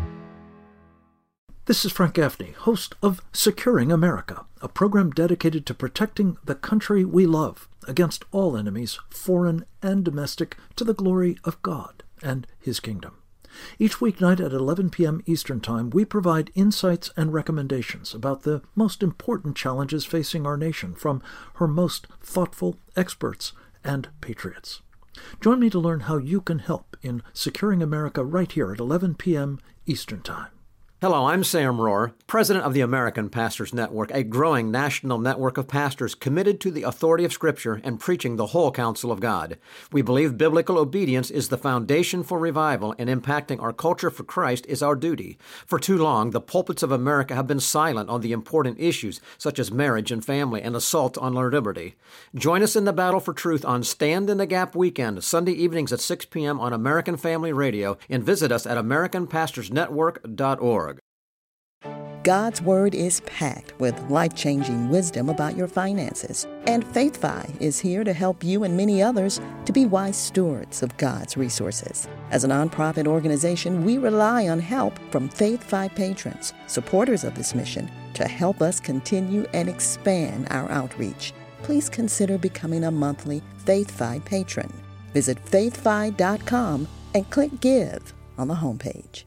This is Frank Gaffney, host of Securing America, a program dedicated to protecting the country we love against all enemies, foreign and domestic, to the glory of God and his kingdom. Each weeknight at eleven p.m. Eastern Time, we provide insights and recommendations about the most important challenges facing our nation from her most thoughtful experts and patriots. Join me to learn how you can help in securing America right here at eleven p.m. Eastern Time. Hello, I'm Sam Rohr, president of the American Pastors Network, a growing national network of pastors committed to the authority of Scripture and preaching the whole counsel of God. We believe biblical obedience is the foundation for revival, and impacting our culture for Christ is our duty. For too long, the pulpits of America have been silent on the important issues such as marriage and family and assault on our liberty. Join us in the battle for truth on Stand in the Gap Weekend, Sunday evenings at six p.m. on American Family Radio, and visit us at american pastors network dot org. God's Word is packed with life-changing wisdom about your finances, and FaithFi is here to help you and many others to be wise stewards of God's resources. As a nonprofit organization, we rely on help from FaithFi patrons, supporters of this mission, to help us continue and expand our outreach. Please consider becoming a monthly FaithFi patron. Visit faith fi dot com and click Give on the homepage.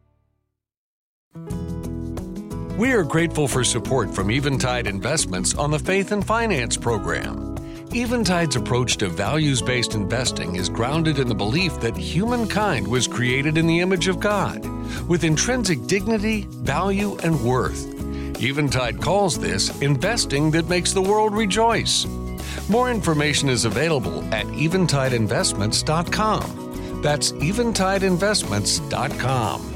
We are grateful for support from Eventide Investments on the Faith and Finance program. Eventide's approach to values-based investing is grounded in the belief that humankind was created in the image of God, with intrinsic dignity, value, and worth. Eventide calls this investing that makes the world rejoice. More information is available at eventide investments dot com. That's eventide investments dot com.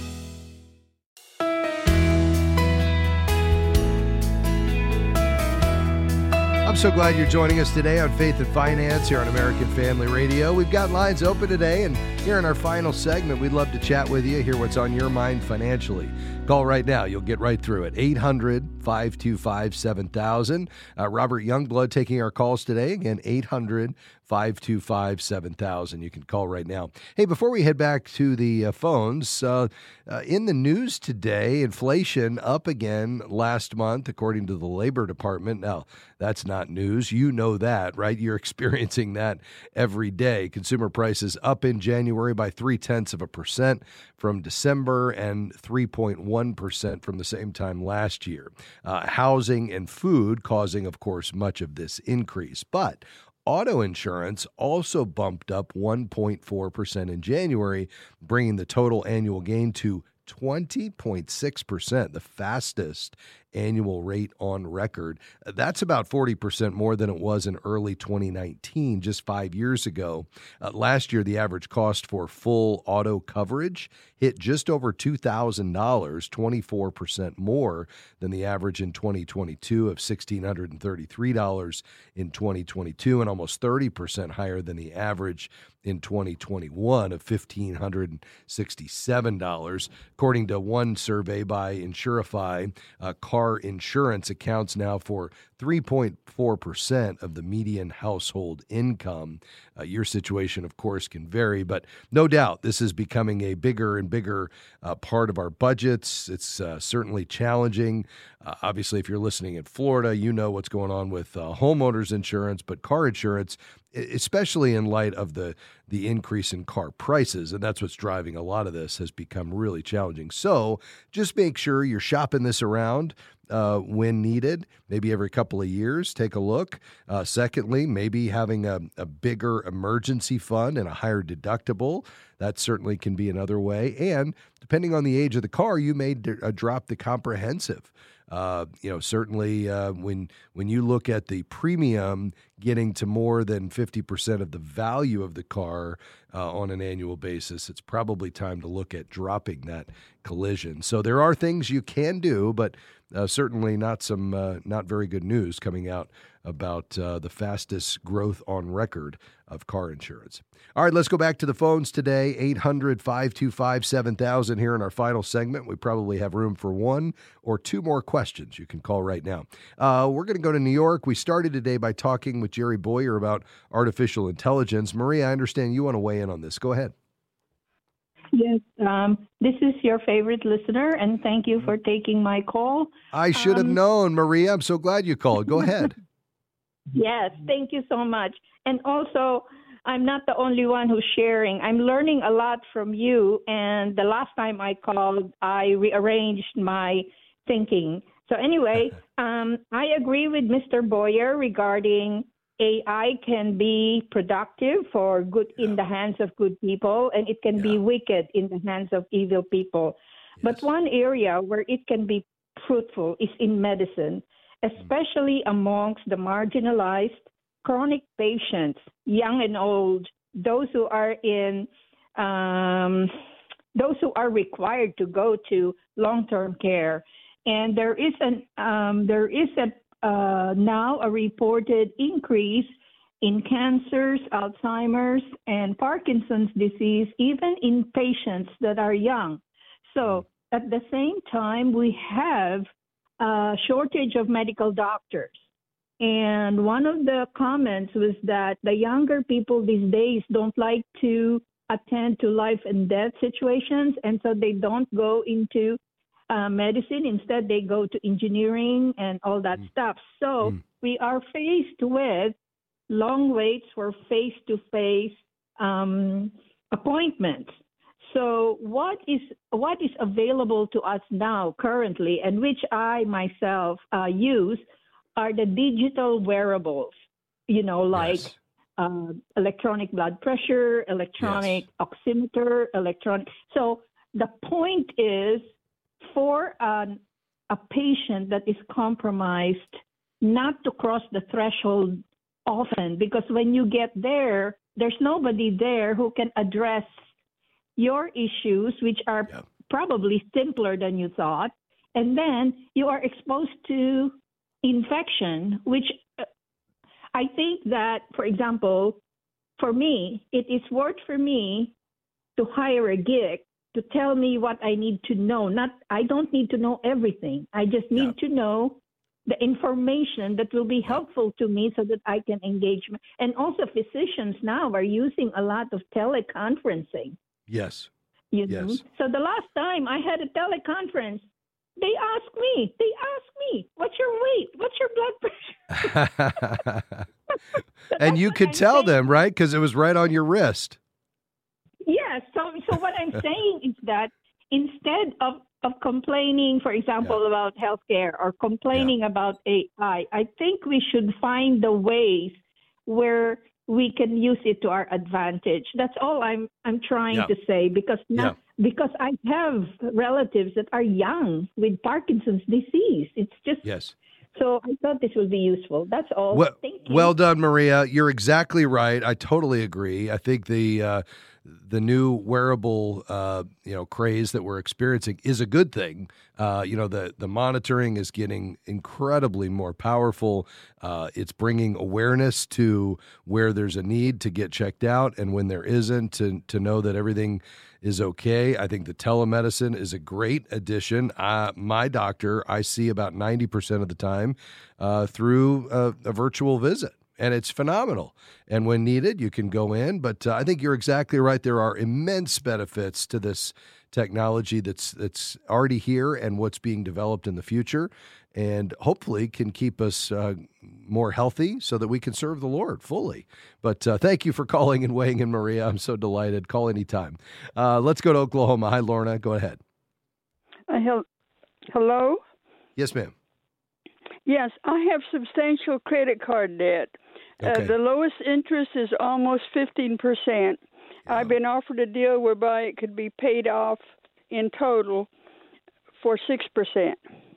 I'm so glad you're joining us today on Faith and Finance here on American Family Radio. We've got lines open today, and here in our final segment, we'd love to chat with you, hear what's on your mind financially. Call right now. You'll get right through it. eight hundred, five two five, seven thousand. Uh, Robert Youngblood taking our calls today. Again, eight hundred, five two five, seven thousand. You can call right now. Hey, before we head back to the uh, phones, uh, uh, in the news today, inflation up again last month, according to the Labor Department. Now, that's not news. You know that, right? You're experiencing that every day. Consumer prices up in January by three-tenths of a percent from December and three point one percent from the same time last year. Uh, housing and food causing, of course, much of this increase. But auto insurance also bumped up one point four percent in January, bringing the total annual gain to twenty point six percent, the fastest annual rate on record. That's about forty percent more than it was in early twenty nineteen, just five years ago. Uh, last year, the average cost for full auto coverage hit just over two thousand dollars, twenty-four percent more than the average in twenty twenty-two of one thousand six hundred thirty-three dollars in twenty twenty-two, and almost thirty percent higher than the average in twenty twenty-one of one thousand five hundred sixty-seven dollars. According to one survey by Insurify, uh, car insurance accounts now for three point four percent of the median household income. Uh, your situation, of course, can vary, but no doubt this is becoming a bigger and bigger uh, part of our budgets. It's uh, certainly challenging. Uh, obviously, if you're listening in Florida, you know what's going on with uh, homeowners insurance, but car insurance especially in light of the the increase in car prices, and that's what's driving a lot of this, has become really challenging. So just make sure you're shopping this around uh, when needed, maybe every couple of years, take a look. Uh, secondly, maybe having a, a bigger emergency fund and a higher deductible. That certainly can be another way. And depending on the age of the car, you may d- uh, drop the comprehensive. Uh, you know, certainly uh, when when you look at the premium getting to more than fifty percent of the value of the car uh, on an annual basis, it's probably time to look at dropping that collision. So there are things you can do, but uh, certainly not some uh, not very good news coming out about uh, the fastest growth on record of car insurance. All right, let's go back to the phones today. eight hundred, five two five, seven thousand here in our final segment. We probably have room for one or two more questions. You can call right now. Uh, we're going to go to New York. We started today by talking with Jerry Bowyer about artificial intelligence. Maria, I understand you want to weigh in on this. Go ahead. Yes, um, this is your favorite listener, and thank you for taking my call. I should have um, known, Maria. I'm so glad you called. Go ahead. Yes, thank you so much. And also, I'm not the only one who's sharing. I'm learning a lot from you. And the last time I called, I rearranged my thinking. So anyway, um, I agree with Mister Bowyer regarding A I can be productive for good in the hands of good people, and it can be wicked in the hands of evil people. But one area where it can be fruitful is in medicine, especially amongst the marginalized, chronic patients, young and old, those who are in, um, those who are required to go to long-term care. And there is an um, there is a uh, now a reported increase in cancers, Alzheimer's, and Parkinson's disease, even in patients that are young. So at the same time, we have a shortage of medical doctors. And one of the comments was that the younger people these days don't like to attend to life and death situations, and so they don't go into uh, medicine. Instead, they go to engineering and all that mm. stuff. So mm. we are faced with long waits for face-to-face um, appointments. So what is what is available to us now currently, and which I myself uh, use, are the digital wearables, you know, like yes. uh, electronic blood pressure, electronic yes. oximeter, electronic. So the point is for an, a patient that is compromised not to cross the threshold often, because when you get there, there's nobody there who can address your issues, which are yep. probably simpler than you thought. And then you are exposed to infection, which uh, I think that, for example, for me, it is worth for me to hire a gig to tell me what I need to know. Not, I don't need to know everything. I just need yeah. to know the information that will be helpful to me so that I can engage. And also physicians now are using a lot of teleconferencing. Yes. You know? Yes. So the last time I had a teleconference, they asked me, they asked me, what's your weight? What's your blood pressure? And you could I'm tell saying. them, right? Because it was right on your wrist. Yes. So, so what I'm saying is that instead of, of complaining, for example, yeah. about healthcare or complaining yeah. about A I, I think we should find the ways where we can use it to our advantage. That's all I'm I'm trying yeah. to say, because not, yeah. because I have relatives that are young with Parkinson's disease. It's just yes. So I thought this would be useful. That's all. Well, Thank you. Well done, Maria. You're exactly right. I totally agree. I think the uh, the new wearable uh, you know craze that we're experiencing is a good thing. Uh, you know, the the monitoring is getting incredibly more powerful. Uh, it's bringing awareness to where there's a need to get checked out, and when there isn't, to to know that everything is okay. I think the telemedicine is a great addition. Uh, my doctor, I see about ninety percent of the time uh, through a, a virtual visit, and it's phenomenal. And when needed, you can go in. But uh, I think you're exactly right. There are immense benefits to this technology that's that's already here and what's being developed in the future, and hopefully can keep us uh, more healthy so that we can serve the Lord fully. But uh, thank you for calling and weighing in, Maria. I'm so delighted. Call anytime. Uh, let's go to Oklahoma. Hi, Lorna. Go ahead. Uh, hel- hello? Yes, ma'am. Yes, I have substantial credit card debt. Okay. Uh, the lowest interest is almost fifteen percent. Yeah. I've been offered a deal whereby it could be paid off in total for six percent.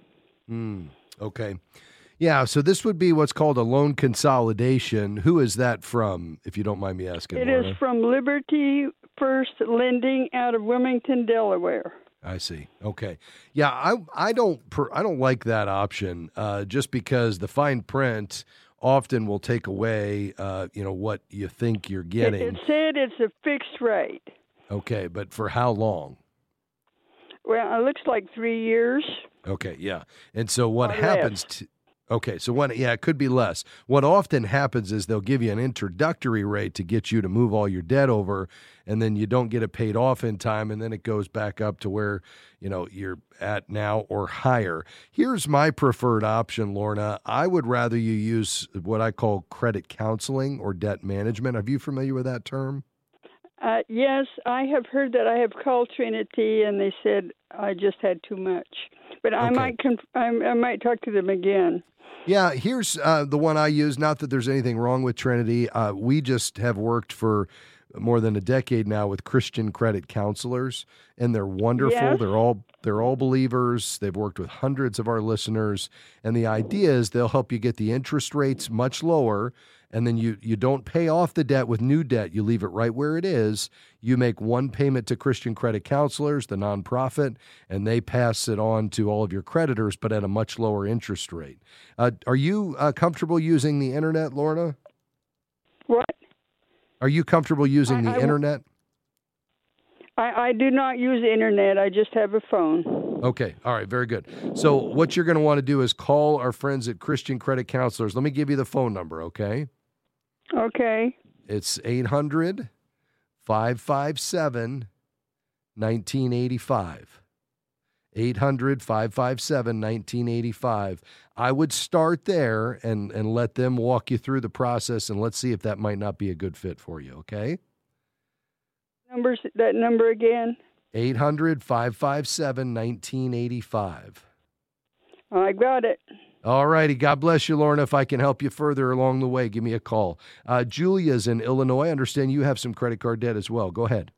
Mm, okay. Yeah, so this would be what's called a loan consolidation. Who is that from, if you don't mind me asking? It Lorna? is from Liberty First Lending out of Wilmington, Delaware. I see. Okay. Yeah, I I don't per, I don't like that option uh, just because the fine print often will take away uh, you know what you think you're getting. It, it said it's a fixed rate. Okay, but for how long? Well, it looks like three years. Okay, yeah. And so what Or happens to Okay, so what yeah, it could be less. What often happens is they'll give you an introductory rate to get you to move all your debt over, and then you don't get it paid off in time, and then it goes back up to where, you know, you're at now or higher. Here's my preferred option, Lorna. I would rather you use what I call credit counseling or debt management. Are you familiar with that term? Uh, yes, I have heard that. I have called Trinity, and they said I just had too much. But I Okay. might conf- I, I might talk to them again. Yeah, here's uh, the one I use. Not that there's anything wrong with Trinity. Uh, we just have worked for more than a decade now with Christian credit counselors, and they're wonderful. Yes. They're all they're all believers. They've worked with hundreds of our listeners, and the idea is they'll help you get the interest rates much lower, and then you you don't pay off the debt with new debt. You leave it right where it is. You make one payment to Christian Credit Counselors, the nonprofit, and they pass it on to all of your creditors, but at a much lower interest rate. Uh, are you uh, comfortable using the internet, Lorna? What? Are you comfortable using the I- I w- internet? I, I do not use the internet. I just have a phone. Okay. All right. Very good. So what you're going to want to do is call our friends at Christian Credit Counselors. Let me give you the phone number, okay? Okay. It's eight hundred, five five seven, nineteen eighty-five. eight hundred, five five seven, nineteen eighty-five. I would start there and, and let them walk you through the process, and let's see if that might not be a good fit for you, okay? Numbers that number again. eight hundred, five five seven, nineteen eighty-five. I got it. All righty. God bless you, Lorna. If I can help you further along the way, give me a call. Uh, Julia's in Illinois. I understand you have some credit card debt as well. Go ahead.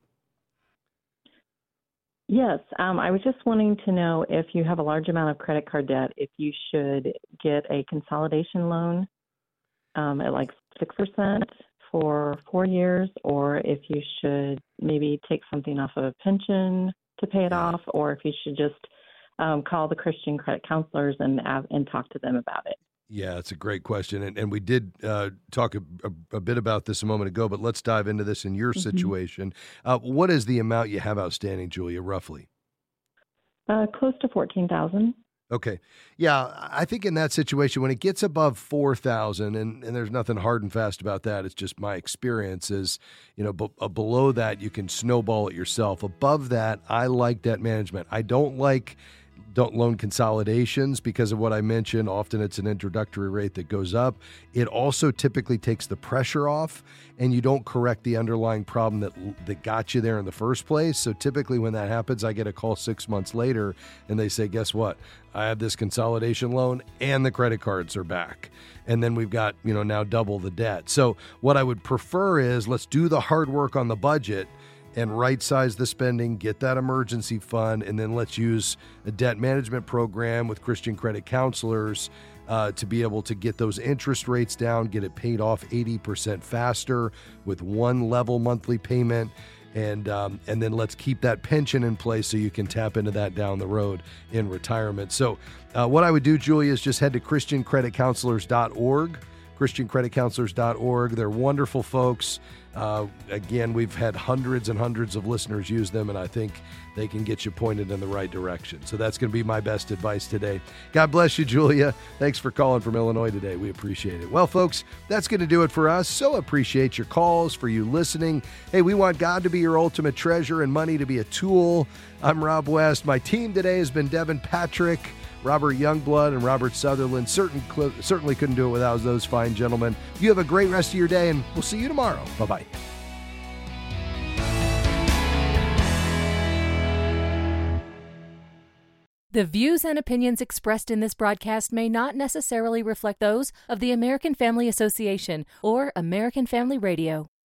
Yes, um, I was just wanting to know if you have a large amount of credit card debt, if you should get a consolidation loan um, at like six percent for four years, or if you should maybe take something off of a pension to pay it off, or if you should just um, call the Christian credit counselors and and talk to them about it. Yeah, that's a great question. And, and we did uh, talk a, a, a bit about this a moment ago, but let's dive into this in your Mhm. situation. Uh, what is the amount you have outstanding, Julia, roughly? Uh, close to fourteen thousand. Okay. Yeah, I think in that situation, when it gets above four thousand, and, and there's nothing hard and fast about that, it's just my experience is, you know, b- uh, below that, you can snowball it yourself. Above that, I like debt management. I don't like don't loan consolidations because of what I mentioned. Often it's an introductory rate that goes up. It also typically takes the pressure off, and you don't correct the underlying problem that that got you there in the first place. So typically when that happens, I get a call six months later and they say, guess what? I have this consolidation loan and the credit cards are back. And then we've got, you know, now double the debt. So what I would prefer is let's do the hard work on the budget and right-size the spending, get that emergency fund, and then let's use a debt management program with Christian credit counselors uh, to be able to get those interest rates down, get it paid off eighty percent faster with one level monthly payment, and um, and then let's keep that pension in place so you can tap into that down the road in retirement. So uh, what I would do, Julia, is just head to christian credit counselors dot org. christian credit counselors dot org. They're wonderful folks. Uh, again, we've had hundreds and hundreds of listeners use them, and I think they can get you pointed in the right direction. So that's going to be my best advice today. God bless you, Julia. Thanks for calling from Illinois today. We appreciate it. Well, folks, that's going to do it for us. So appreciate your calls, for you listening. Hey, we want God to be your ultimate treasure and money to be a tool. I'm Rob West. My team today has been Devin Patrick, Robert Youngblood and Robert Sutherland certain, certainly couldn't do it without those fine gentlemen. You have a great rest of your day, and we'll see you tomorrow. Bye-bye. The views and opinions expressed in this broadcast may not necessarily reflect those of the American Family Association or American Family Radio.